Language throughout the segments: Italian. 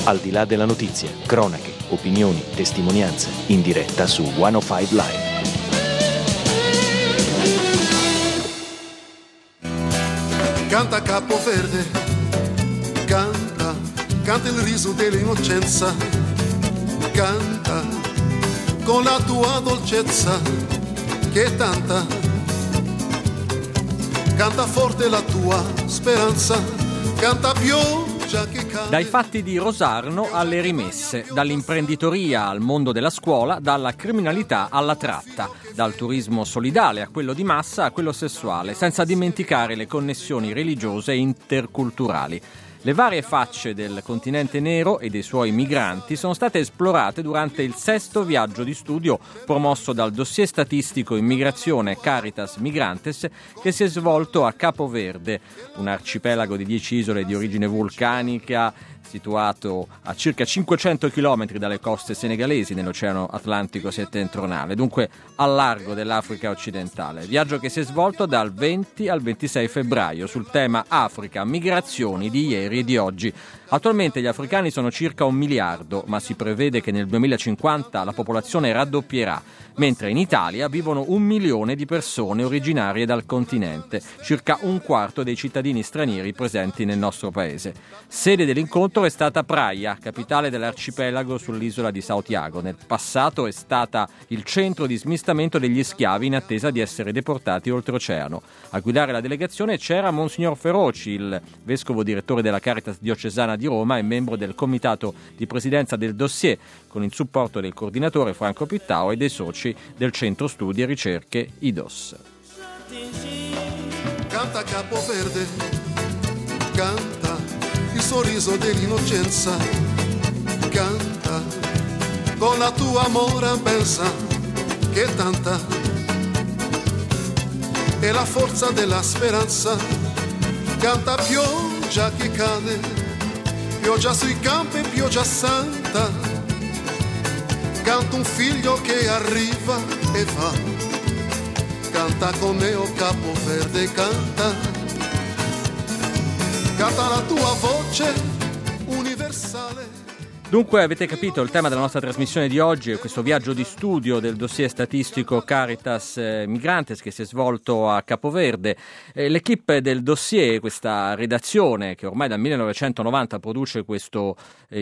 Al di là della notizia, cronache, opinioni, testimonianze, in diretta su 105 Live. Canta Capoverde, canta il riso dell'innocenza, canta con la tua dolcezza che è tanta, canta forte la tua speranza, canta pioggia che cade. Dai fatti di Rosarno alle rimesse, dall'imprenditoria al mondo della scuola, dalla criminalità alla tratta, dal turismo solidale a quello di massa a quello sessuale, senza dimenticare le connessioni religiose e interculturali. Le varie facce del continente nero e dei suoi migranti sono state esplorate durante il 6° viaggio di studio promosso dal dossier statistico Immigrazione Caritas Migrantes, che si è svolto a Capoverde, un arcipelago di 10 isole di origine vulcanica situato a circa 500 km dalle coste senegalesi nell'Oceano Atlantico settentrionale, dunque al largo dell'Africa occidentale. Viaggio che si è svolto dal 20 al 26 febbraio sul tema Africa, migrazioni di ieri e di oggi. Attualmente gli africani sono circa 1 miliardo, ma si prevede che nel 2050 la popolazione raddoppierà, mentre in Italia vivono 1 milione di persone originarie dal continente, circa 1/4 dei cittadini stranieri presenti nel nostro paese. Sede dell'incontro è stata Praia, capitale dell'arcipelago sull'isola di Sao Tiago. Nel passato è stata il centro di smistamento degli schiavi in attesa di essere deportati oltreoceano. A guidare la delegazione c'era Monsignor Feroci, il vescovo direttore della Caritas diocesana di Roma e membro del comitato di presidenza del dossier, con il supporto del coordinatore Franco Pittao e dei soci del Centro Studi e Ricerche IDOS. Canta Capoverde, canta il sorriso dell'innocenza, canta con la tua amoranza che è tanta, e la forza della speranza, canta pioggia che cade, pioggia sui campi, pioggia santa, canta un figlio che arriva e va, canta con me, oh Capoverde, canta la tua voce universale. Dunque avete capito, il tema della nostra trasmissione di oggi è questo viaggio di studio del dossier statistico Caritas Migrantes che si è svolto a Capoverde. L'equipe del dossier, questa redazione che ormai dal 1990 produce questo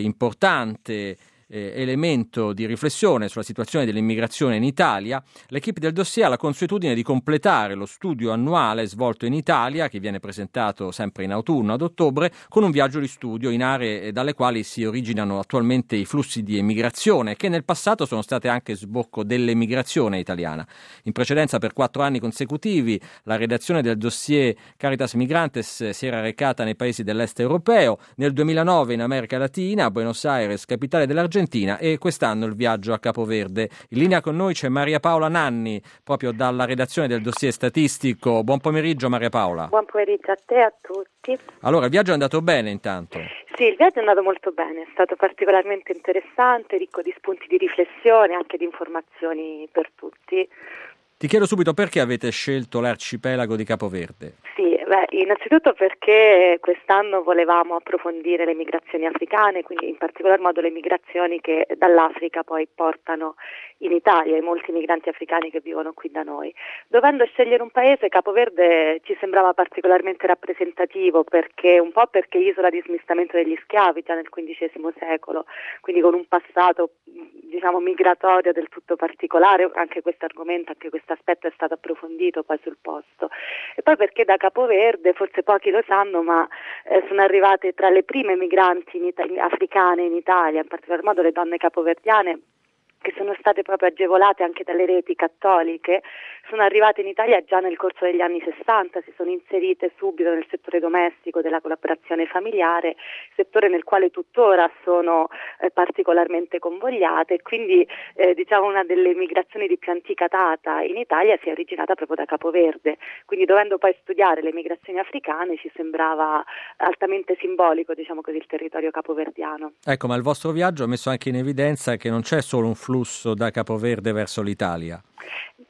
importante elemento di riflessione sulla situazione dell'immigrazione in Italia, l'equipe del dossier ha la consuetudine di completare lo studio annuale svolto in Italia, che viene presentato sempre in autunno ad ottobre, con un viaggio di studio in aree dalle quali si originano attualmente i flussi di emigrazione, che nel passato sono state anche sbocco dell'emigrazione italiana. In precedenza, per 4 anni consecutivi, la redazione del dossier Caritas Migrantes si era recata nei paesi dell'est europeo, nel 2009 in America Latina, a Buenos Aires, capitale dell'Argentina, e quest'anno il viaggio a Capoverde. In linea con noi c'è Maria Paola Nanni, proprio dalla redazione del dossier statistico. Buon pomeriggio Maria Paola. Buon pomeriggio a te e a tutti. Allora, il viaggio è andato bene intanto? Sì, il viaggio è andato molto bene, è stato particolarmente interessante, ricco di spunti di riflessione, anche di informazioni per tutti. Ti chiedo subito perché avete scelto l'arcipelago di Capoverde? Sì, innanzitutto perché quest'anno volevamo approfondire le migrazioni africane, quindi in particolar modo le migrazioni che dall'Africa poi portano in Italia, i molti migranti africani che vivono qui da noi. Dovendo scegliere un paese, Capoverde ci sembrava particolarmente rappresentativo perché isola di smistamento degli schiavi già nel XV secolo, quindi con un passato migratorio del tutto particolare. Anche questo argomento, anche questo aspetto è stato approfondito poi sul posto. E poi perché da Capoverde, forse pochi lo sanno, ma sono arrivate tra le prime migranti africane in Italia, in particolar modo le donne capoverdiane, che sono state proprio agevolate anche dalle reti cattoliche, sono arrivate in Italia già nel corso degli anni 60, si sono inserite subito nel settore domestico della collaborazione familiare, settore nel quale tuttora sono particolarmente convogliate, e quindi una delle migrazioni di più antica data in Italia si è originata proprio da Capoverde. Quindi dovendo poi studiare le migrazioni africane ci sembrava altamente simbolico, il territorio capoverdiano. Ecco, ma il vostro viaggio ha messo anche in evidenza che non c'è solo un flusso da Capoverde verso l'Italia.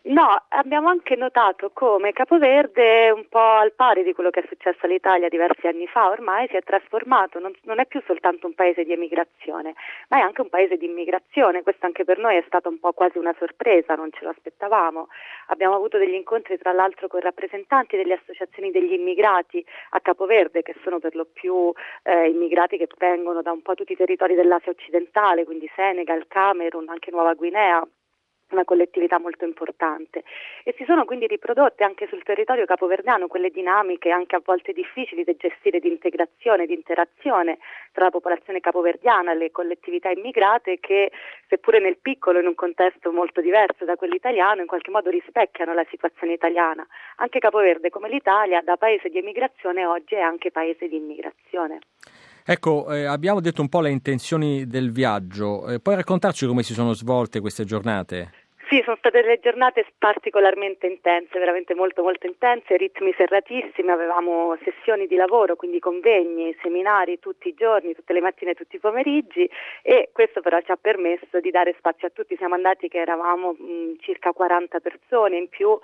No, abbiamo anche notato come Capoverde, un po' al pari di quello che è successo all'Italia diversi anni fa, ormai si è trasformato, non è più soltanto un paese di emigrazione, ma è anche un paese di immigrazione. Questo anche per noi è stata un po' quasi una sorpresa, non ce lo aspettavamo. Abbiamo avuto degli incontri tra l'altro con rappresentanti delle associazioni degli immigrati a Capoverde, che sono per lo più immigrati che vengono da un po' tutti i territori dell'Asia occidentale, quindi Senegal, Camerun, anche Nuova Guinea, una collettività molto importante, e si sono quindi riprodotte anche sul territorio capoverdiano quelle dinamiche anche a volte difficili da gestire, di integrazione, di interazione tra la popolazione capoverdiana e le collettività immigrate, che seppure nel piccolo, in un contesto molto diverso da quello italiano, in qualche modo rispecchiano la situazione italiana. Anche Capoverde, come l'Italia, da paese di emigrazione oggi è anche paese di immigrazione. Ecco, abbiamo detto un po' le intenzioni del viaggio, puoi raccontarci come si sono svolte queste giornate? Sì, sono state delle giornate particolarmente intense, veramente molto molto intense, ritmi serratissimi, avevamo sessioni di lavoro, quindi convegni, seminari tutti i giorni, tutte le mattine e tutti i pomeriggi, e questo però ci ha permesso di dare spazio a tutti. Siamo andati che eravamo circa 40 persone, in più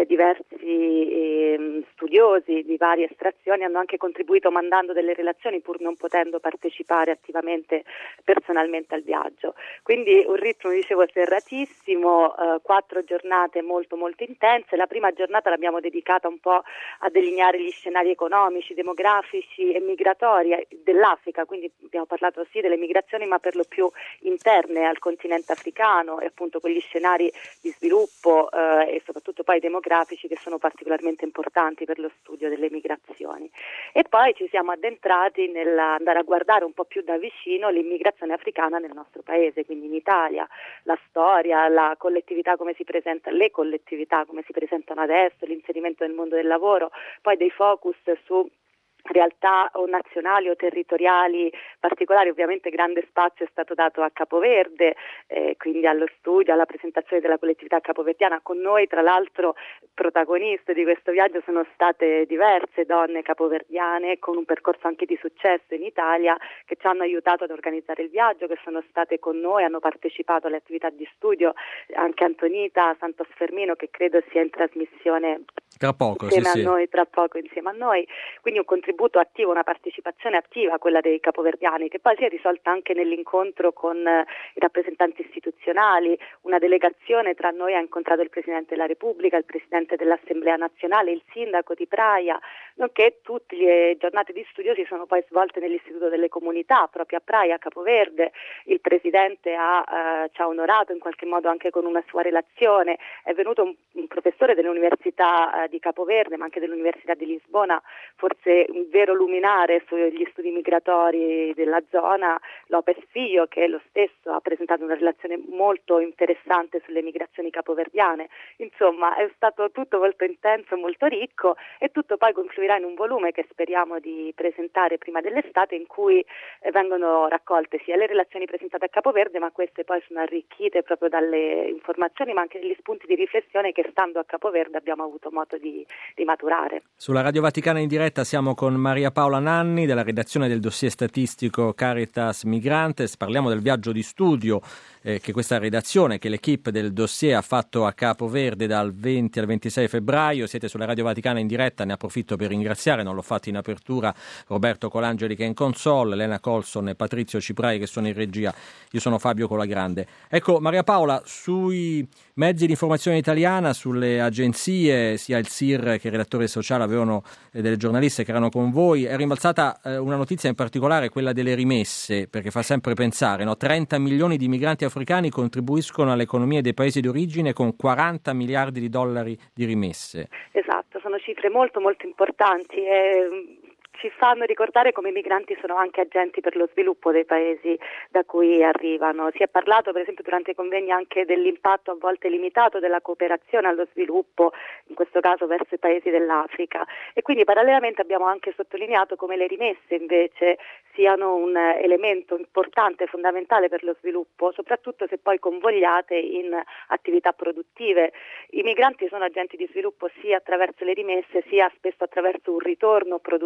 diversi studiosi di varie estrazioni hanno anche contribuito mandando delle relazioni pur non potendo partecipare attivamente personalmente al viaggio. Quindi un ritmo, dicevo, serratissimo, 4 giornate molto molto intense. La prima giornata l'abbiamo dedicata un po' a delineare gli scenari economici, demografici e migratori dell'Africa, quindi abbiamo parlato sì delle migrazioni, ma per lo più interne al continente africano, e appunto quegli scenari di sviluppo e soprattutto poi demografici, che sono particolarmente importanti per lo studio delle migrazioni. E poi ci siamo addentrati nell'andare a guardare un po' più da vicino l'immigrazione africana nel nostro paese, quindi in Italia, la storia, la collettività come si presenta, le collettività come si presentano adesso, l'inserimento nel mondo del lavoro, poi dei focus su realtà o nazionali o territoriali particolari. Ovviamente grande spazio è stato dato a Capoverde, quindi allo studio, alla presentazione della collettività capoverdiana. Con noi, tra l'altro, protagoniste di questo viaggio sono state diverse donne capoverdiane con un percorso anche di successo in Italia, che ci hanno aiutato ad organizzare il viaggio, che sono state con noi, hanno partecipato alle attività di studio, anche Antonita Santos Fermino, che credo sia in trasmissione tra poco, insieme sì, a noi, tra poco insieme a noi, quindi un contributo attivo, una partecipazione attiva, quella dei capoverdiani, che poi si è risolta anche nell'incontro con i rappresentanti istituzionali. Una delegazione tra noi ha incontrato il Presidente della Repubblica, il Presidente dell'Assemblea Nazionale, il Sindaco di Praia, nonché tutte le giornate di studio si sono poi svolte nell'Istituto delle Comunità, proprio a Praia, a Capoverde. Il Presidente ci ha onorato in qualche modo anche con una sua relazione. È venuto un professore dell'Università di Capoverde, ma anche dell'Università di Lisbona, forse un vero luminare sugli studi migratori della zona, Lopez Filho, che lo stesso ha presentato una relazione molto interessante sulle migrazioni capoverdiane. Insomma, è stato tutto molto intenso, molto ricco, e tutto poi confluirà in un volume che speriamo di presentare prima dell'estate, in cui vengono raccolte sia le relazioni presentate a Capoverde, ma queste poi sono arricchite proprio dalle informazioni, ma anche degli spunti di riflessione che, stando a Capoverde, abbiamo avuto modo di maturare. Sulla Radio Vaticana in diretta siamo con Maria Paola Nanni della redazione del dossier statistico Caritas Migrantes. Parliamo del viaggio di studio che questa redazione, che l'equipe del dossier ha fatto a Capoverde dal 20 al 26 febbraio. Siete sulla Radio Vaticana in diretta, ne approfitto per ringraziare, non l'ho fatto in apertura, Roberto Colangeli che è in console, Elena Colson e Patrizio Ciprai che sono in regia. Io sono Fabio Colagrande. Ecco, Maria Paola, sui mezzi di informazione italiana, sulle agenzie, sia il SIR che il redattore sociale avevano delle giornaliste che erano con voi, è rimbalzata una notizia in particolare, quella delle rimesse, perché fa sempre pensare, no? 30 milioni di migranti africani contribuiscono all'economia dei paesi d'origine con 40 miliardi di dollari di rimesse. Esatto, sono cifre molto molto importanti e ci fanno ricordare come i migranti sono anche agenti per lo sviluppo dei paesi da cui arrivano. Si è parlato per esempio durante i convegni anche dell'impatto a volte limitato della cooperazione allo sviluppo, in questo caso verso i paesi dell'Africa, e quindi parallelamente abbiamo anche sottolineato come le rimesse invece siano un elemento importante, fondamentale per lo sviluppo, soprattutto se poi convogliate in attività produttive. I migranti sono agenti di sviluppo sia attraverso le rimesse sia spesso attraverso un ritorno produttivo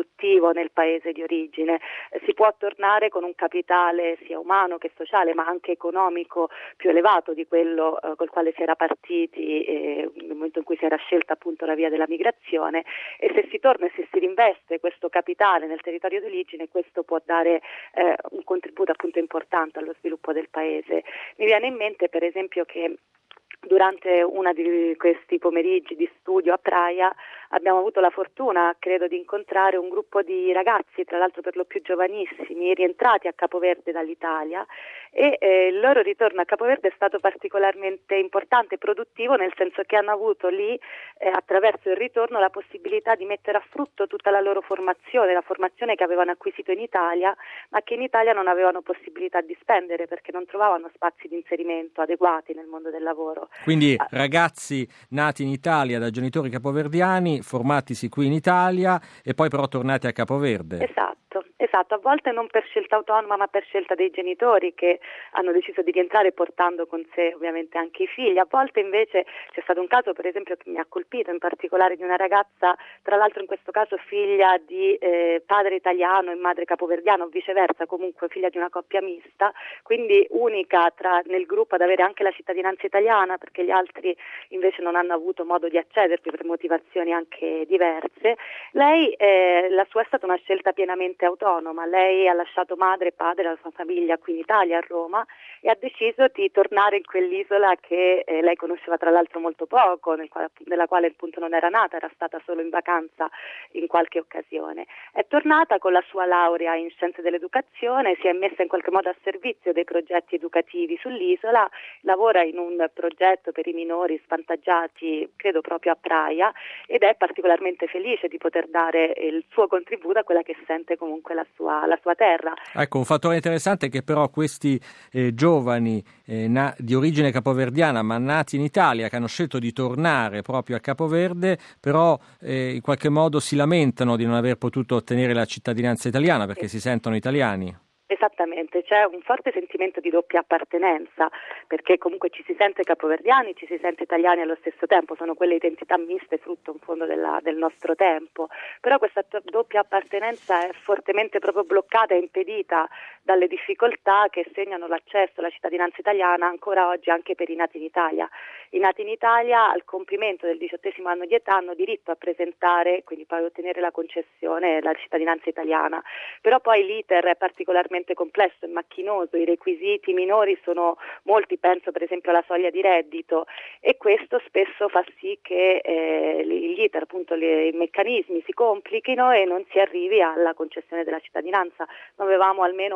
produttivo nel paese di origine. Si può tornare con un capitale sia umano che sociale, ma anche economico più elevato di quello col quale si era partiti nel momento in cui si era scelta appunto la via della migrazione, e se si torna e se si rinveste questo capitale nel territorio di origine, questo può dare un contributo appunto importante allo sviluppo del paese. Mi viene in mente per esempio che durante uno di questi pomeriggi di studio a Praia abbiamo avuto la fortuna, credo, di incontrare un gruppo di ragazzi, tra l'altro per lo più giovanissimi, rientrati a Capoverde dall'Italia, e il loro ritorno a Capoverde è stato particolarmente importante e produttivo, nel senso che hanno avuto lì, attraverso il ritorno, la possibilità di mettere a frutto tutta la loro formazione, la formazione che avevano acquisito in Italia, ma che in Italia non avevano possibilità di spendere perché non trovavano spazi di inserimento adeguati nel mondo del lavoro. Quindi ragazzi nati in Italia da genitori capoverdiani, formatisi qui in Italia e poi però tornati a Capoverde. Esatto, a volte non per scelta autonoma ma per scelta dei genitori che hanno deciso di rientrare portando con sé ovviamente anche i figli. A volte invece c'è stato un caso per esempio che mi ha colpito in particolare di una ragazza, tra l'altro in questo caso figlia di padre italiano e madre capoverdiana o viceversa, comunque figlia di una coppia mista, quindi unica nel gruppo ad avere anche la cittadinanza italiana, perché gli altri invece non hanno avuto modo di accedervi per motivazioni anche diverse. Lei, la sua è stata una scelta pienamente autonoma, lei ha lasciato madre e padre e la sua famiglia qui in Italia, a Roma, e ha deciso di tornare in quell'isola che lei conosceva tra l'altro molto poco, nella quale appunto non era nata, era stata solo in vacanza in qualche occasione. È tornata con la sua laurea in scienze dell'educazione, si è messa in qualche modo a servizio dei progetti educativi sull'isola, lavora in un progetto per i minori svantaggiati, credo proprio a Praia, ed è particolarmente felice di poter dare il suo contributo a quella che sente comunque la sua terra. Ecco, un fattore interessante è che però questi giovani di origine capoverdiana ma nati in Italia, che hanno scelto di tornare proprio a Capoverde, però in qualche modo si lamentano di non aver potuto ottenere la cittadinanza italiana perché si sentono italiani. Esattamente, c'è un forte sentimento di doppia appartenenza, perché comunque ci si sente capoverdiani, ci si sente italiani allo stesso tempo, sono quelle identità miste frutto in fondo del nostro tempo, però questa doppia appartenenza è fortemente proprio bloccata e impedita dalle difficoltà che segnano l'accesso alla cittadinanza italiana ancora oggi anche per i nati in Italia. I nati in Italia al compimento del 18° anno di età hanno diritto a presentare, quindi poi ottenere la concessione della cittadinanza italiana, però poi l'iter è particolarmente complesso e macchinoso, i requisiti minori sono molti, penso per esempio alla soglia di reddito, e questo spesso fa sì che gli iter, appunto i meccanismi si complichino e non si arrivi alla concessione della cittadinanza. Noi avevamo almeno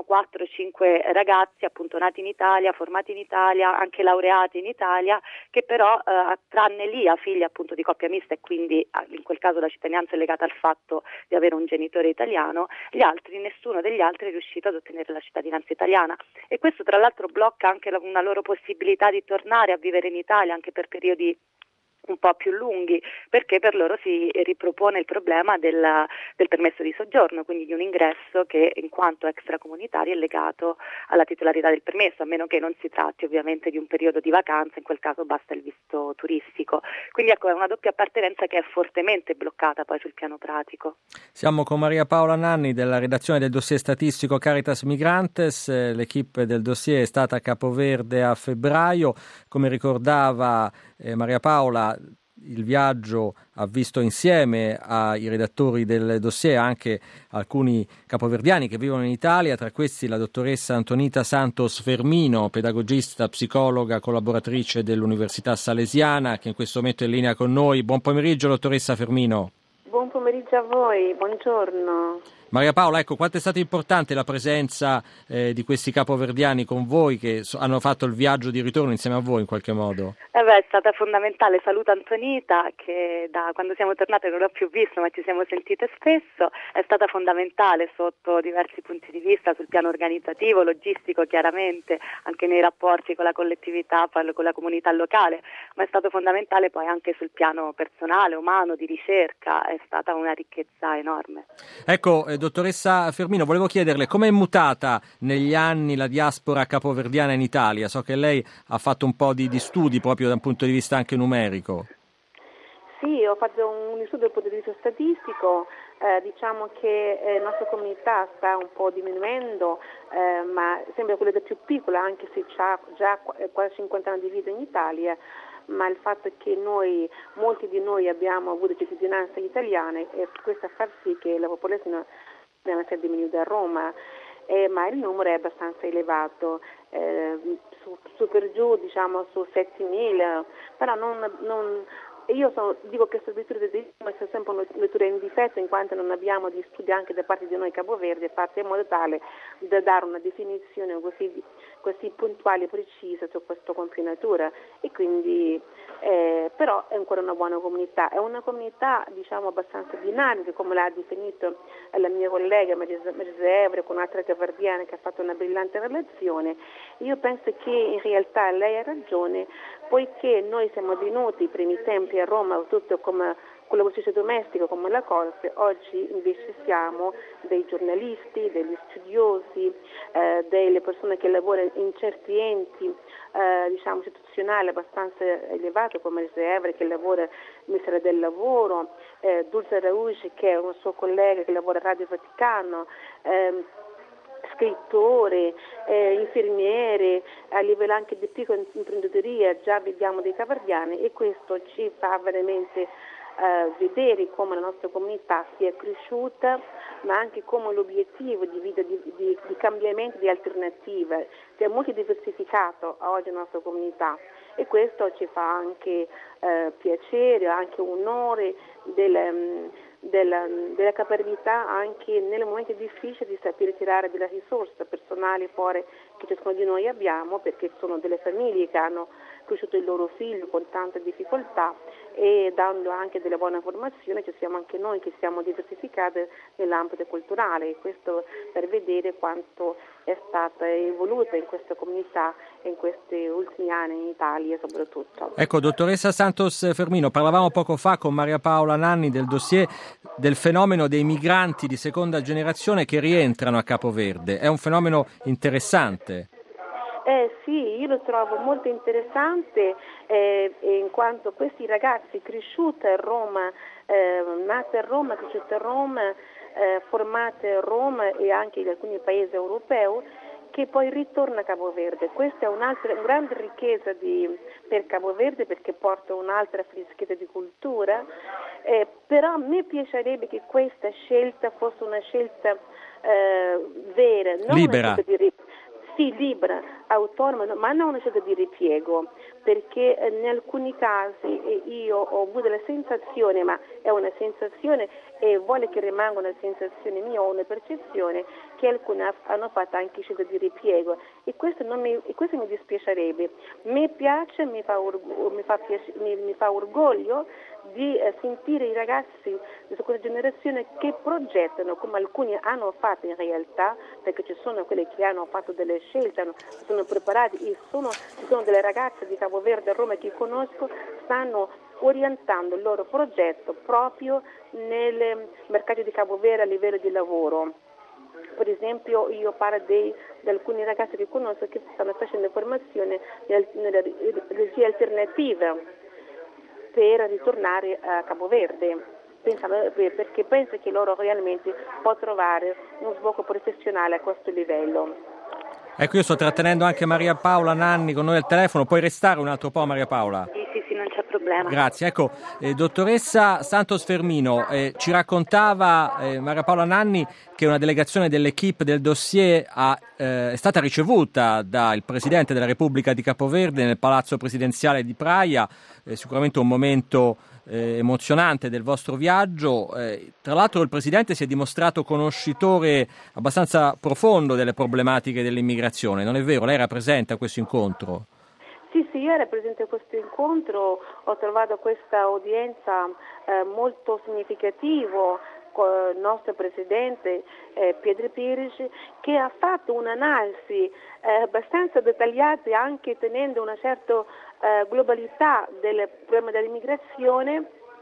4-5 ragazzi appunto nati in Italia, formati in Italia, anche laureati in Italia, che però tranne Lia, figlia appunto di coppia mista, e quindi in quel caso la cittadinanza è legata al fatto di avere un genitore italiano, nessuno degli altri è riuscito ad ottenere la cittadinanza italiana, e questo tra l'altro blocca anche una loro possibilità di tornare a vivere in Italia anche per periodi un po' più lunghi, perché per loro si ripropone il problema del permesso di soggiorno, quindi di un ingresso che in quanto extracomunitario è legato alla titolarità del permesso, a meno che non si tratti ovviamente di un periodo di vacanza, in quel caso basta il visto turistico. Quindi ecco, è una doppia appartenenza che è fortemente bloccata poi sul piano pratico. Siamo con Maria Paola Nanni della redazione del dossier statistico Caritas Migrantes. L'equipe del dossier è stata a Capoverde a febbraio, come ricordava Maria Paola. Il viaggio ha visto insieme ai redattori del dossier anche alcuni capoverdiani che vivono in Italia, tra questi la dottoressa Antonita Santos Fermino, pedagogista, psicologa, collaboratrice dell'Università Salesiana, che in questo momento è in linea con noi. Buon pomeriggio, dottoressa Fermino. Buon pomeriggio a voi, buongiorno. Maria Paola, ecco, quanto è stata importante la presenza di questi capoverdiani con voi, che hanno fatto il viaggio di ritorno insieme a voi in qualche modo? È stata fondamentale. Saluto Antonita, che da quando siamo tornate non l'ho più visto, ma ci siamo sentite spesso. È stata fondamentale sotto diversi punti di vista, sul piano organizzativo, logistico chiaramente, anche nei rapporti con la collettività, con la comunità locale, ma è stato fondamentale poi anche sul piano personale, umano, di ricerca. È stata una ricchezza enorme. Ecco, dottoressa Fermino, volevo chiederle come è mutata negli anni la diaspora capoverdiana in Italia. So che lei ha fatto un po' di studi proprio da un punto di vista anche numerico. Sì, ho fatto un studio dal punto di vista statistico Diciamo che la nostra comunità sta un po' diminuendo, ma sembra quella più piccola, anche se ha già quasi 50 anni di vita in Italia, ma il fatto è che molti di noi abbiamo avuto cittadinanza italiana e questo fa sì che la popolazione deve essere diminuita a Roma, ma il numero è abbastanza elevato, su per giù diciamo su 7.000, però dico che questa lettura è sempre una lettura in difetto, in quanto non abbiamo di studi anche da parte di noi Cabo Verde fatte in modo tale da dare una definizione così puntuale e precisa su questa compionatura, e quindi però è ancora una buona comunità, è una comunità diciamo abbastanza dinamica, come l'ha definito la mia collega Marisa Evre, con un'altra cavardiana che ha fatto una brillante relazione. Io penso che in realtà lei ha ragione, poiché noi siamo venuti i primi tempi a Roma tutto come con lavoratrice domestica come la Corte, oggi invece siamo dei giornalisti, degli studiosi, delle persone che lavorano in certi enti diciamo istituzionali abbastanza elevati, come il Evre che lavora nel Ministero del Lavoro, Dulce Raugi che è un suo collega che lavora a Radio Vaticano, scrittori, infermieri, a livello anche di piccola imprenditoria già vediamo dei cavardiani, e questo ci fa veramente vedere come la nostra comunità sia cresciuta, ma anche come l'obiettivo di vita, di cambiamento, di alternativa sia molto diversificato oggi nella nostra comunità, e questo ci fa anche piacere, anche onore della caparbietà anche nei momenti difficili di sapere tirare delle risorse personali fuori che ciascuno di noi abbiamo, perché sono delle famiglie che hanno cresciuto il loro figlio con tante difficoltà, e dando anche delle buone formazioni ci siamo anche noi che siamo diversificati nell'ambito culturale, e questo per vedere quanto è stata evoluta in questa comunità in questi ultimi anni in Italia soprattutto. Ecco, dottoressa Santos Fermino, parlavamo poco fa con Maria Paola Nanni del dossier del fenomeno dei migranti di seconda generazione che rientrano a Capo Verde. È un fenomeno interessante. Sì, io lo trovo molto interessante in quanto questi ragazzi cresciuti a Roma, nati a Roma, cresciuti a Roma, formati a Roma e anche in alcuni paesi europei, che poi ritorna a Cabo Verde. Questa è una grande ricchezza per Cabo Verde, perché porta un'altra freschezza di cultura, però a me piacerebbe che questa scelta fosse una scelta vera, non libera. Una scelta libera, autonoma, ma non una scelta di ripiego, perché in alcuni casi io ho avuto la sensazione, ma è una sensazione e vuole che rimanga una sensazione mia o una percezione, che alcuni hanno fatto anche scelta di ripiego, e questo mi dispiacerebbe. Mi piace, mi fa orgoglio di sentire i ragazzi di seconda generazione che progettano, come alcuni hanno fatto in realtà, perché ci sono quelli che hanno fatto delle scelte, sono preparati, ci sono delle ragazze di Cabo Verde a Roma che conosco, stanno orientando il loro progetto proprio nel mercato di Cabo Verde a livello di lavoro. Per esempio io parlo di alcuni ragazzi che conosco che stanno facendo formazione nella regia alternativa per ritornare a Cabo Verde, perché penso che loro realmente possono trovare uno sbocco professionale a questo livello. Ecco, io sto trattenendo anche Maria Paola Nanni con noi al telefono. Puoi restare un altro po', Maria Paola? Sì, non c'è problema. Grazie. Ecco, dottoressa Santos Fermino, ci raccontava Maria Paola Nanni che una delegazione dell'equipe del dossier è stata ricevuta dal Presidente della Repubblica di Capo Verde nel Palazzo Presidenziale di Praia, sicuramente un momento emozionante del vostro viaggio. Tra l'altro il Presidente si è dimostrato conoscitore abbastanza profondo delle problematiche dell'immigrazione, non è vero? Lei era presente a questo incontro? Sì, io ero presente a questo incontro, ho trovato questa udienza molto significativa con il nostro Presidente Pedro Pires, che ha fatto un'analisi abbastanza dettagliata, anche tenendo una certa globalità del problema dell'immigrazione,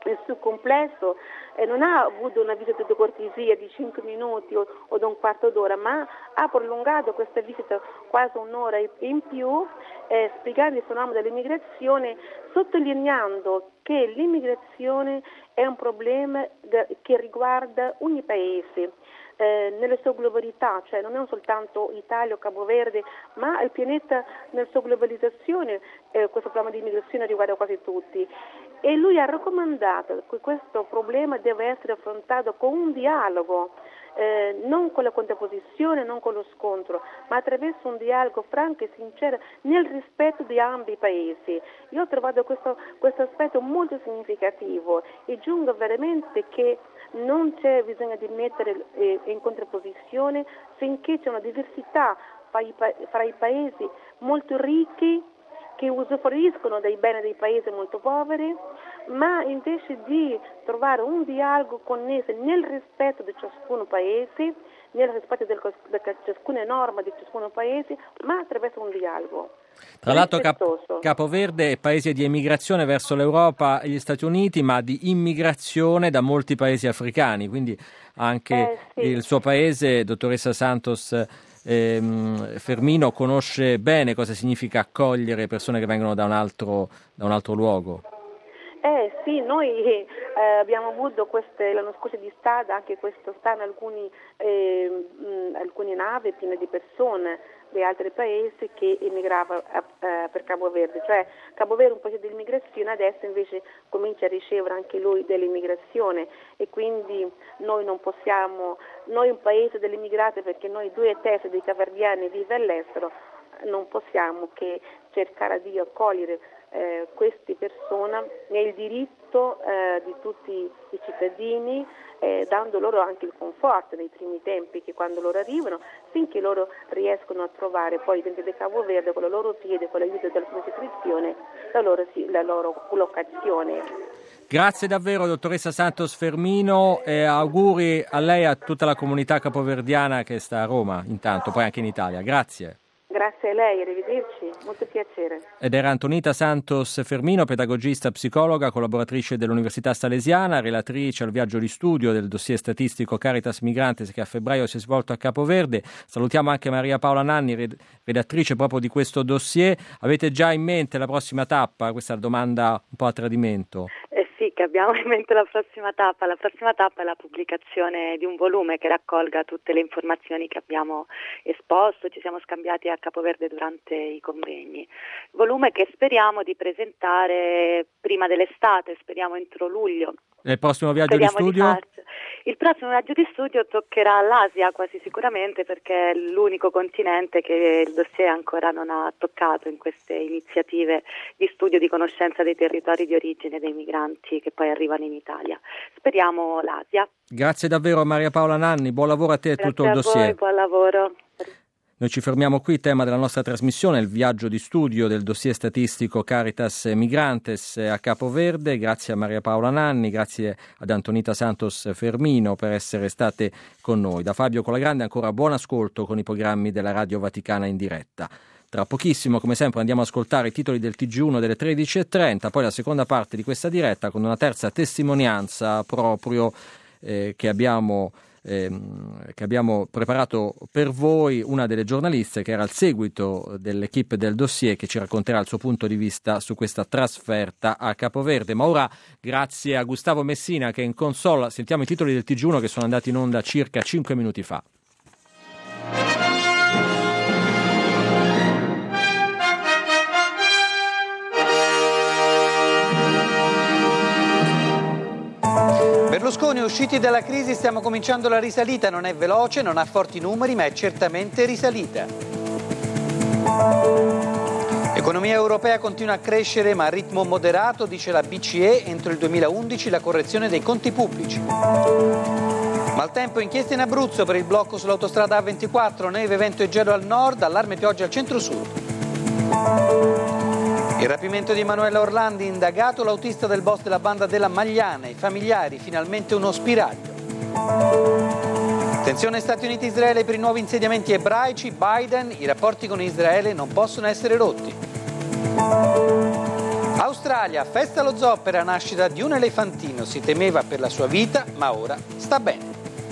nel suo complesso non ha avuto una visita di cortesia di 5 minuti o di un quarto d'ora, ma ha prolungato questa visita quasi un'ora in più, spiegando il fenomeno dell'immigrazione, sottolineando che l'immigrazione è un problema che riguarda ogni paese nella sua globalità, cioè non è soltanto Italia o Cabo Verde, ma il pianeta nella sua globalizzazione, questo problema di immigrazione riguarda quasi tutti. E lui ha raccomandato che questo problema deve essere affrontato con un dialogo, non con la contrapposizione, non con lo scontro, ma attraverso un dialogo franco e sincero nel rispetto di ambi i paesi. Io ho trovato questo aspetto molto significativo e giungo veramente che non c'è bisogno di mettere in contrapposizione finché c'è una diversità fra i paesi molto ricchi che usufruiscono dei beni dei paesi molto poveri, ma invece di trovare un dialogo connesso nel rispetto di ciascun paese, nel rispetto di ciascuna norma di ciascun paese, ma attraverso un dialogo. Tra l'altro Capo Verde è paese di emigrazione verso l'Europa e gli Stati Uniti, ma di immigrazione da molti paesi africani, quindi anche il suo paese, dottoressa Santos Fermino, conosce bene cosa significa accogliere persone che vengono da un altro luogo. Sì, noi abbiamo avuto l'anno scorso di estate, anche quest'anno alcune navi piene di persone di altri paesi che emigravano per Cabo Verde, cioè Cabo Verde è un paese di immigrazione, adesso invece comincia a ricevere anche lui dell'immigrazione e quindi noi non possiamo, noi un paese dell'immigrato, perché noi 2/3 dei capoverdiani vive all'estero, non possiamo che cercare di accogliere queste persone nel diritto di tutti i cittadini, dando loro anche il conforto nei primi tempi, che quando loro arrivano, finché loro riescono a trovare poi dentro del Cabo Verde con la loro piede, con l'aiuto della sottoscrizione, la loro collocazione. Grazie davvero dottoressa Santos Fermino e auguri a lei e a tutta la comunità capoverdiana che sta a Roma, intanto poi anche in Italia. Grazie. Grazie a lei, arrivederci, molto piacere. Ed era Antonita Santos Fermino, pedagogista, psicologa, collaboratrice dell'Università Salesiana, relatrice al viaggio di studio del dossier statistico Caritas Migrantes che a febbraio si è svolto a Capoverde. Salutiamo anche Maria Paola Nanni, redattrice proprio di questo dossier. Avete già in mente la prossima tappa? Questa è la domanda un po' a tradimento. Sì, che abbiamo in mente la prossima tappa. La prossima tappa è la pubblicazione di un volume che raccolga tutte le informazioni che abbiamo esposto, ci siamo scambiati a Capoverde durante i convegni. Volume che speriamo di presentare prima dell'estate, speriamo entro luglio. Il prossimo viaggio di studio? Il prossimo viaggio di studio toccherà l'Asia quasi sicuramente, perché è l'unico continente che il dossier ancora non ha toccato in queste iniziative di studio di conoscenza dei territori di origine dei migranti che poi arrivano in Italia. Speriamo l'Asia. Grazie davvero a Maria Paola Nanni, buon lavoro a te e tutto il dossier. Grazie a voi, buon lavoro. Noi ci fermiamo qui, tema della nostra trasmissione, il viaggio di studio del dossier statistico Caritas Migrantes a Capoverde. Grazie a Maria Paola Nanni, grazie ad Antonita Santos Fermino per essere state con noi. Da Fabio Colagrande ancora buon ascolto con i programmi della Radio Vaticana in diretta. Tra pochissimo, come sempre, andiamo ad ascoltare i titoli del TG1 delle 13.30, poi la seconda parte di questa diretta con una terza testimonianza proprio che abbiamo preparato per voi, una delle giornaliste che era al seguito dell'equipe del dossier, che ci racconterà il suo punto di vista su questa trasferta a Capoverde. Ma ora, grazie a Gustavo Messina che è in console, sentiamo i titoli del TG1 che sono andati in onda circa 5 minuti fa. Berlusconi, usciti dalla crisi, stiamo cominciando la risalita, non è veloce, non ha forti numeri, ma è certamente risalita. L'economia europea continua a crescere, ma a ritmo moderato, dice la BCE, entro il 2011 la correzione dei conti pubblici. Maltempo, inchieste in Abruzzo per il blocco sull'autostrada A24, neve, vento e gelo al nord, allarme pioggia al centro-sud. Il rapimento di Emanuela Orlandi, indagato l'autista del boss della banda della Magliana, i familiari, finalmente uno spiraglio. Tensione Stati Uniti-Israele per i nuovi insediamenti ebraici, Biden, i rapporti con Israele non possono essere rotti. Australia, festa allo zoo per la nascita di un elefantino. Si temeva per la sua vita, ma ora sta bene.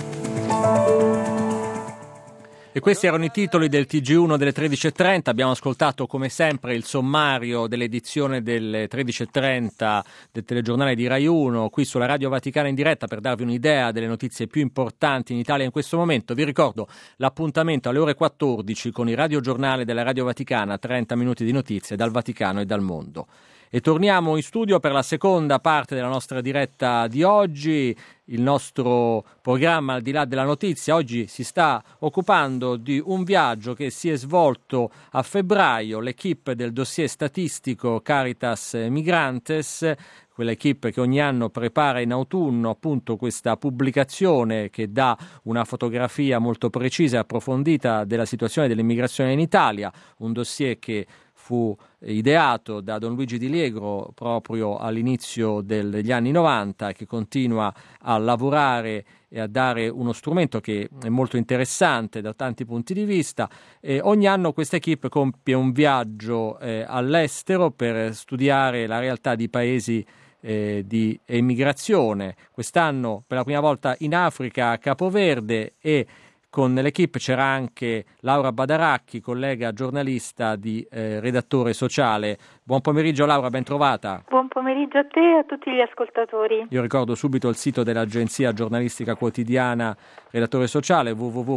E questi erano i titoli del TG1 delle 13.30. Abbiamo ascoltato come sempre il sommario dell'edizione delle 13.30 del telegiornale di Rai 1 qui sulla Radio Vaticana in diretta per darvi un'idea delle notizie più importanti in Italia in questo momento. Vi ricordo l'appuntamento alle ore 14 con il radiogiornale della Radio Vaticana, 30 minuti di notizie dal Vaticano e dal mondo. E torniamo in studio per la seconda parte della nostra diretta di oggi. Il nostro programma Al di là della notizia oggi si sta occupando di un viaggio che si è svolto a febbraio. L'equipe del dossier statistico Caritas Migrantes, quell'equipe che ogni anno prepara in autunno appunto questa pubblicazione che dà una fotografia molto precisa e approfondita della situazione dell'immigrazione in Italia, un dossier che fu ideato da Don Luigi Di Liegro proprio all'inizio degli anni 90, che continua a lavorare e a dare uno strumento che è molto interessante da tanti punti di vista. E ogni anno questa equipe compie un viaggio all'estero per studiare la realtà di paesi di emigrazione. Quest'anno per la prima volta in Africa, a Capoverde, e con l'equipe c'era anche Laura Badaracchi, collega giornalista di Redattore Sociale. Buon pomeriggio Laura, ben trovata. Buon pomeriggio a te e a tutti gli ascoltatori. Io ricordo subito il sito dell'agenzia giornalistica quotidiana Redattore Sociale,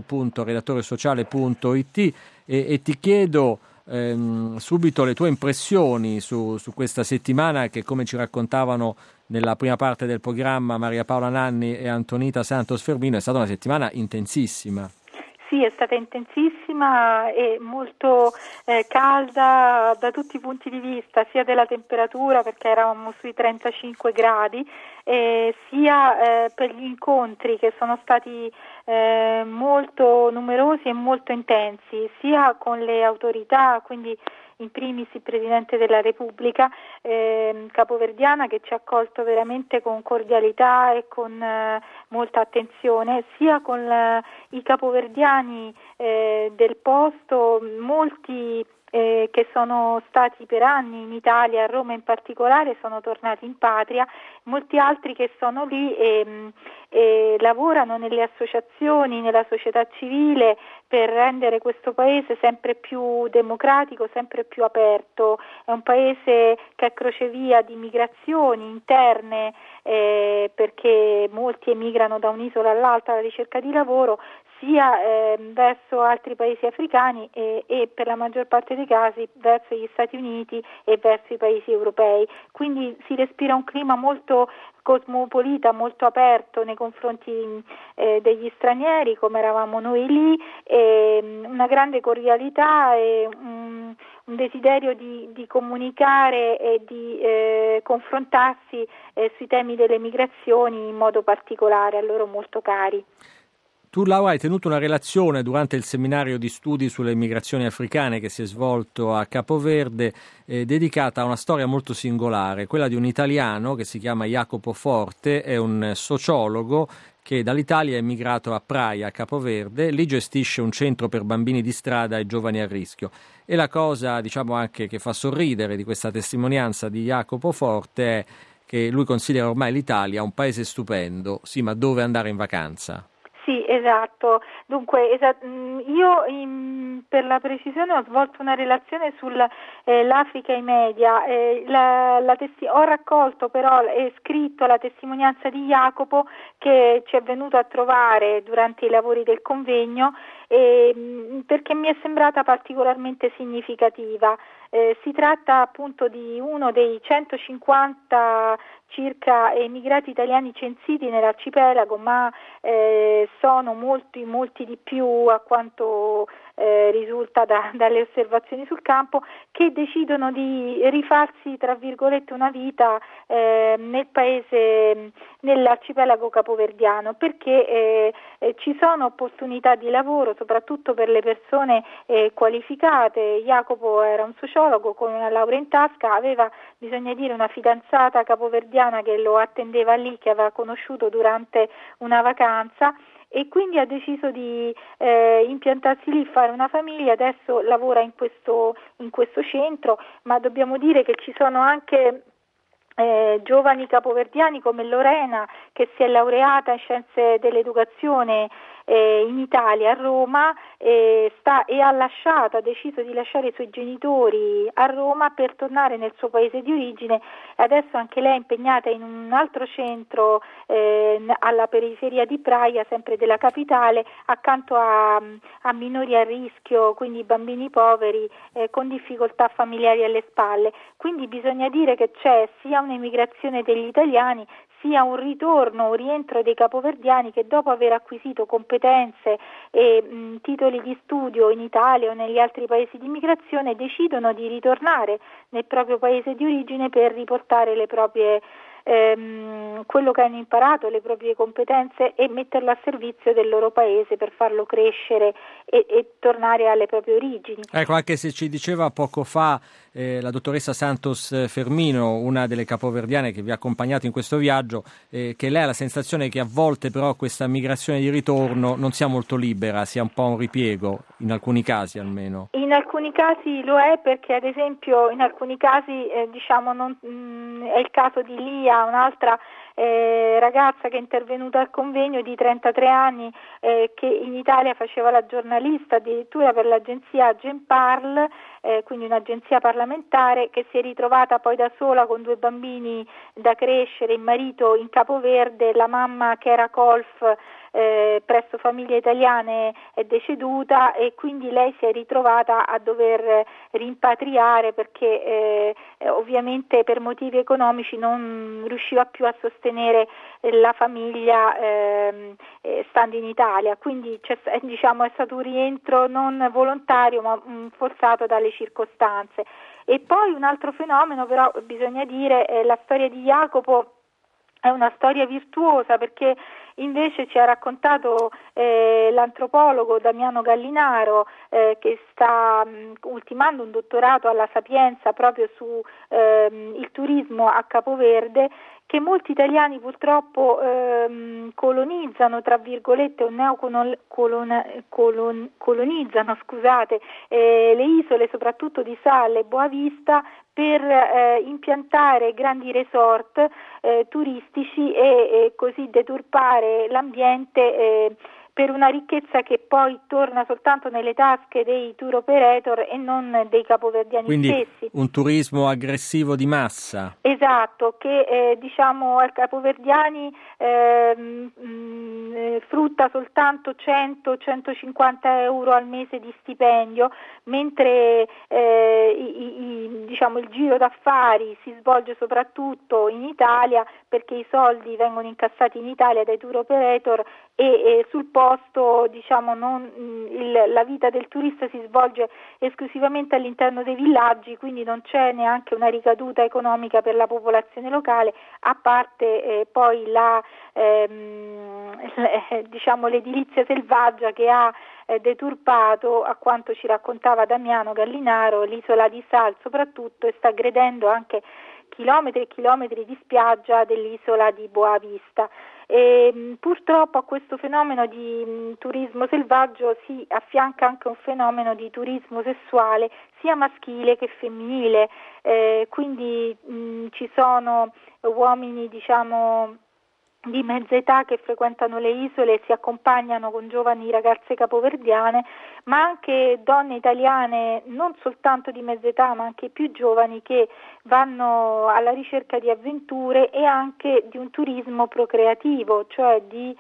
www.redattoresociale.it, e ti chiedo subito le tue impressioni su questa settimana che, come ci raccontavano nella prima parte del programma Maria Paola Nanni e Antonita Santos Fermino, è stata una settimana intensissima. Sì, è stata intensissima e molto calda da tutti i punti di vista, sia della temperatura, perché eravamo sui 35 gradi, sia per gli incontri che sono stati molto numerosi e molto intensi, sia con le autorità, quindi in primis il Presidente della Repubblica capoverdiana, che ci ha accolto veramente con cordialità e con molta attenzione, sia con i capoverdiani del posto, molti che sono stati per anni in Italia, a Roma in particolare, sono tornati in patria, molti altri che sono lì e lavorano nelle associazioni, nella società civile, per rendere questo paese sempre più democratico, sempre più aperto. È un paese che è crocevia di migrazioni interne, perché molti emigrano da un'isola all'altra alla ricerca di lavoro, sia verso altri paesi africani e per la maggior parte dei casi verso gli Stati Uniti e verso i paesi europei. Quindi si respira un clima molto cosmopolita, molto aperto nei confronti degli stranieri, come eravamo noi lì, una grande cordialità e un desiderio di comunicare e di confrontarsi sui temi delle migrazioni in modo particolare, a loro molto cari. Tu, Laura, hai tenuto una relazione durante il seminario di studi sulle migrazioni africane che si è svolto a Capoverde, dedicata a una storia molto singolare, quella di un italiano che si chiama Jacopo Forte, è un sociologo che dall'Italia è emigrato a Praia, a Capoverde, lì gestisce un centro per bambini di strada e giovani a rischio. E la cosa, diciamo, anche che fa sorridere di questa testimonianza di Jacopo Forte è che lui considera ormai l'Italia un paese stupendo, sì, ma dove andare in vacanza? Sì, esatto. Dunque, io per la precisione ho svolto una relazione sull'Africa e i media. Ho raccolto però e scritto la testimonianza di Jacopo, che ci è venuto a trovare durante i lavori del convegno, perché mi è sembrata particolarmente significativa. Si tratta appunto di uno dei 150 circa emigrati italiani censiti nell'arcipelago, ma sono molti di più a quanto risulta dalle osservazioni sul campo, che decidono di rifarsi, tra virgolette, una vita nel paese, nell'arcipelago capoverdiano, perché ci sono opportunità di lavoro soprattutto per le persone qualificate. Jacopo era un sociologo con una laurea in tasca, aveva, bisogna dire, una fidanzata capoverdiana che lo attendeva lì, che aveva conosciuto durante una vacanza, e quindi ha deciso di impiantarsi lì, fare una famiglia. Adesso lavora in questo centro, ma dobbiamo dire che ci sono anche giovani capoverdiani come Lorena, che si è laureata in scienze dell'educazione in Italia, a Roma, ha deciso di lasciare i suoi genitori a Roma per tornare nel suo paese di origine. Adesso anche lei è impegnata in un altro centro alla periferia di Praia, sempre della capitale, accanto a minori a rischio, quindi bambini poveri con difficoltà familiari alle spalle. Quindi bisogna dire che c'è sia un'emigrazione degli italiani, sia un rientro dei capoverdiani che, dopo aver acquisito competenze e titoli di studio in Italia o negli altri paesi di immigrazione, decidono di ritornare nel proprio paese di origine per riportare le proprie quello che hanno imparato, le proprie competenze, e metterlo a servizio del loro paese per farlo crescere e tornare alle proprie origini. Ecco, anche se ci diceva poco fa la dottoressa Santos Fermino, una delle capoverdiane che vi ha accompagnato in questo viaggio, che lei ha la sensazione che a volte però questa migrazione di ritorno non sia molto libera, sia un po' un ripiego, in alcuni casi almeno. In alcuni casi lo è, perché ad esempio in alcuni casi è il caso di Lia, un'altra ragazza che è intervenuta al convegno, di 33 anni, che in Italia faceva la giornalista addirittura per l'agenzia Genparl, quindi un'agenzia parlamentare, che si è ritrovata poi da sola con 2 bambini da crescere, il marito in Capoverde, la mamma che era colf presso famiglie italiane è deceduta, e quindi lei si è ritrovata a dover rimpatriare perché ovviamente per motivi economici non riusciva più a sostenere la famiglia stando in Italia. Quindi è stato un rientro non volontario ma forzato dalle circostanze. E poi un altro fenomeno, però bisogna dire, la storia di Jacopo è una storia virtuosa, perché invece ci ha raccontato l'antropologo Damiano Gallinaro, che sta ultimando un dottorato alla Sapienza proprio su il turismo a Capoverde, che molti italiani purtroppo colonizzano, tra virgolette, colonizzano le isole, soprattutto di Sal e Boavista, per impiantare grandi resort turistici e così deturpare l'ambiente per una ricchezza che poi torna soltanto nelle tasche dei tour operator e non dei capoverdiani stessi. Quindi un turismo aggressivo di massa. Esatto, che ai capoverdiani frutta soltanto 100-150 euro al mese di stipendio, mentre il giro d'affari si svolge soprattutto in Italia, perché i soldi vengono incassati in Italia dai tour operator e sul posto la vita del turista si svolge esclusivamente all'interno dei villaggi, quindi non c'è neanche una ricaduta economica per la popolazione locale, a parte poi l'edilizia selvaggia che ha deturpato, a quanto ci raccontava Damiano Gallinaro, l'isola di Sal soprattutto, e sta aggredendo anche chilometri e chilometri di spiaggia dell'isola di Boavista. E purtroppo a questo fenomeno di turismo selvaggio si affianca anche un fenomeno di turismo sessuale sia maschile che femminile, quindi ci sono uomini di mezza età che frequentano le isole e si accompagnano con giovani ragazze capoverdiane, ma anche donne italiane non soltanto di mezza età ma anche più giovani, che vanno alla ricerca di avventure e anche di un turismo procreativo, cioè di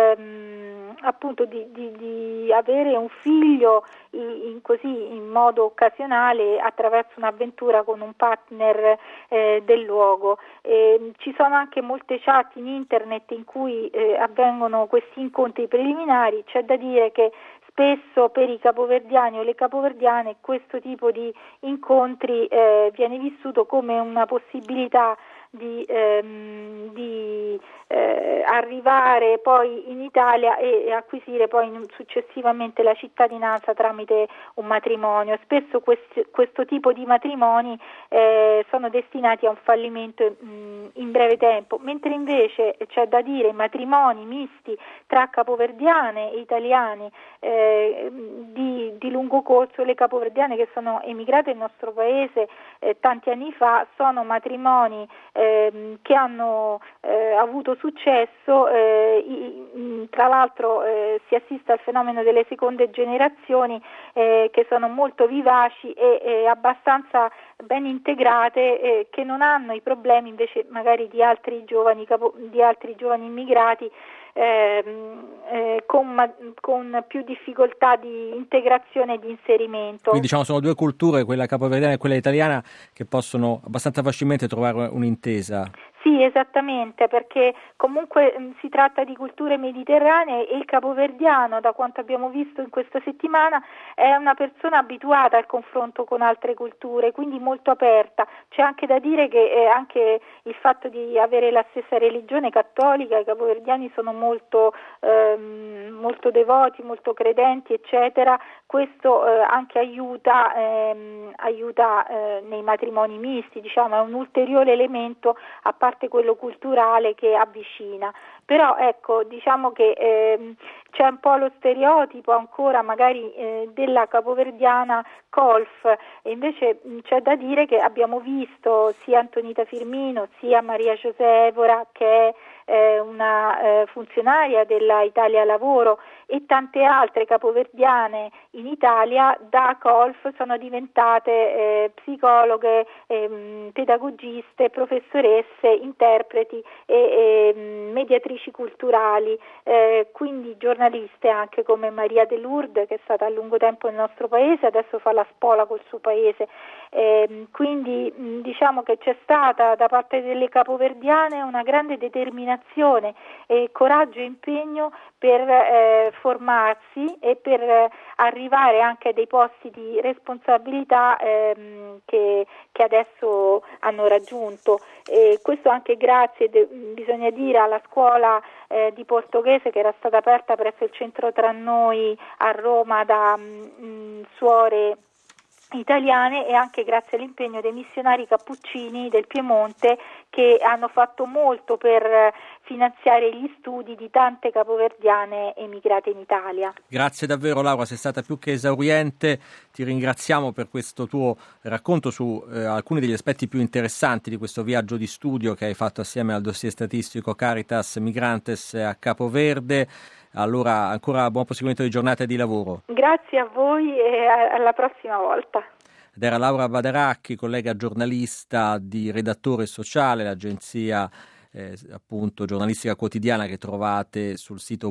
avere un figlio in modo occasionale attraverso un'avventura con un partner del luogo. Ci sono anche molte chat in internet in cui avvengono questi incontri preliminari. C'è da dire che spesso per i capoverdiani o le capoverdiane questo tipo di incontri viene vissuto come una possibilità di arrivare poi in Italia e acquisire poi successivamente la cittadinanza tramite un matrimonio. Spesso questo tipo di matrimoni sono destinati a un fallimento in breve tempo, mentre invece c'è da dire i matrimoni misti tra capoverdiane e italiani di lungo corso. Le capoverdiane che sono emigrate nel nostro paese tanti anni fa sono matrimoni che hanno avuto successo, tra l'altro si assiste al fenomeno delle seconde generazioni che sono molto vivaci e abbastanza ben integrate, che non hanno i problemi invece magari di altri giovani immigrati con più difficoltà di integrazione e di inserimento. Quindi diciamo sono due culture, quella capoverdiana e quella italiana, che possono abbastanza facilmente trovare un'intesa. Sì, esattamente, perché comunque si tratta di culture mediterranee e il capoverdiano, da quanto abbiamo visto in questa settimana, è una persona abituata al confronto con altre culture, quindi molto aperta. C'è anche da dire che anche il fatto di avere la stessa religione cattolica, i capoverdiani sono molto devoti, molto credenti, eccetera. Questo anche aiuta nei matrimoni misti, diciamo, è un ulteriore elemento a parte quello culturale che avvicina. Però ecco, diciamo che c'è un po' lo stereotipo ancora magari della capoverdiana colf, e invece c'è da dire che abbiamo visto sia Antonita Firmino sia Maria José Evora, che è una funzionaria della Italia Lavoro, e tante altre capoverdiane in Italia da colf sono diventate psicologhe, pedagogiste, professoresse, interpreti e mediatrici culturali, quindi giornaliste anche come Maria De Lourdes, che è stata a lungo tempo nel nostro paese, adesso fa la spola col suo paese. Quindi diciamo che c'è stata da parte delle capoverdiane una grande determinazione, coraggio e impegno per formarsi e per arrivare anche a dei posti di responsabilità che adesso hanno raggiunto. Questo anche grazie, bisogna dire, alla scuola di portoghese che era stata aperta presso il centro Tra Noi a Roma da suore italiane, e anche grazie all'impegno dei missionari cappuccini del Piemonte, che hanno fatto molto per finanziare gli studi di tante capoverdiane emigrate in Italia. Grazie davvero Laura, sei stata più che esauriente, ti ringraziamo per questo tuo racconto su alcuni degli aspetti più interessanti di questo viaggio di studio che hai fatto assieme al dossier statistico Caritas Migrantes a Capoverde. Allora ancora buon proseguimento di giornata e di lavoro. Grazie a voi e alla prossima volta. Ed era Laura Badaracchi, collega giornalista di Redattore Sociale, l'agenzia appunto giornalistica quotidiana che trovate sul sito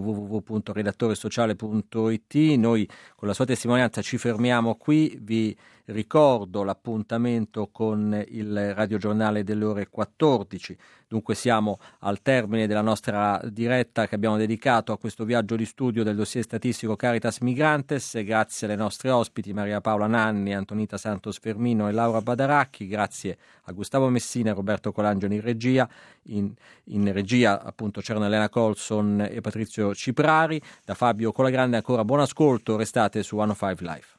www.redattoresociale.it. Noi con la sua testimonianza ci fermiamo qui, vi ricordo l'appuntamento con il radiogiornale delle ore 14. Dunque siamo al termine della nostra diretta che abbiamo dedicato a questo viaggio di studio del dossier statistico Caritas Migrantes. Grazie alle nostre ospiti Maria Paola Nanni, Antonita Santos Fermino e Laura Badaracchi. Grazie a Gustavo Messina e Roberto Colangelo in regia. In regia appunto c'erano Elena Colson e Patrizio Ciprari. Da Fabio Colagrande ancora buon ascolto, restate su 105 Live.